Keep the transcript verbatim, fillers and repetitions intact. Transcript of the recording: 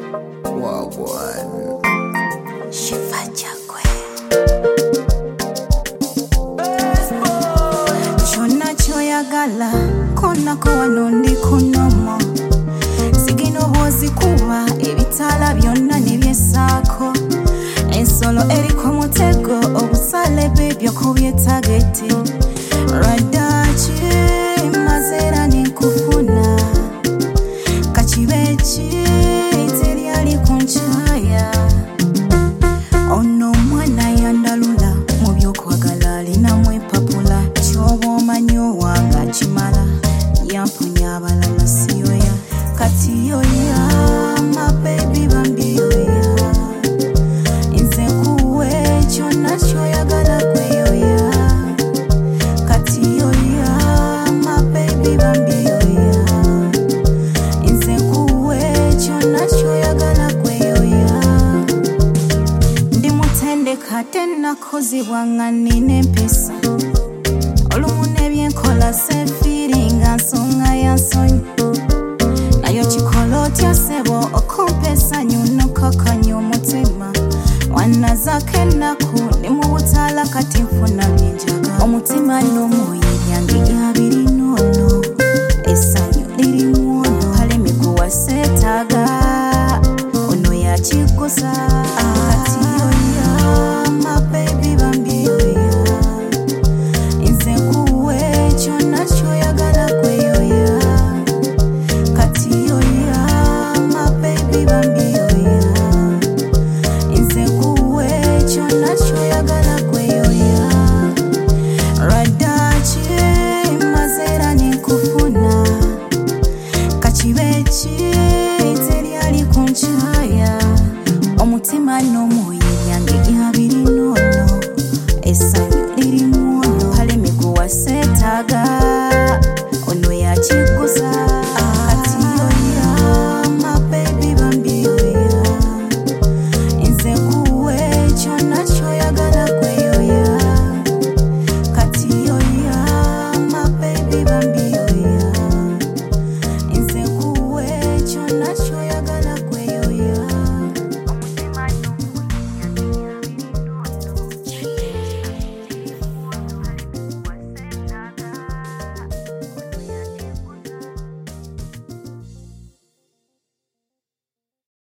Wagwan Shiva Chakwe Chona choyagala kona ko wano ndi kunomo Sigino bozi kuba ebitala byonna nebyesaako Ensolo eriko mutego obusale bebyo kubyetagete Radachi mazera nekufuna Kachibechi teri ali kunchaya Ono mwana yandalula mu byokwagala alina mwepapula Kyoba omanyo wanga kimala yamponya abalala siyoya Kati yoya my baby bambi yoya Nze kuwe kyonna kyoyagala kweyoya Kati yoya my baby bambi yoya Nze kuwe kyonna kyoyagala kweyoya Ndi mutendeka tennakozibwa nga nina empisa Olumu nebyenkola sefiringa nsonga ya nsonyi Nayo kikola otya sebo okumpesa nyuno kakanya omutima Wanazake ennaku ndi mu butaala kati nfuna byenjaga Omutima n'omwoyo ebyange byabirina ono Essanyu lirimu ono kale miguwa seetaaga Ono yakikusa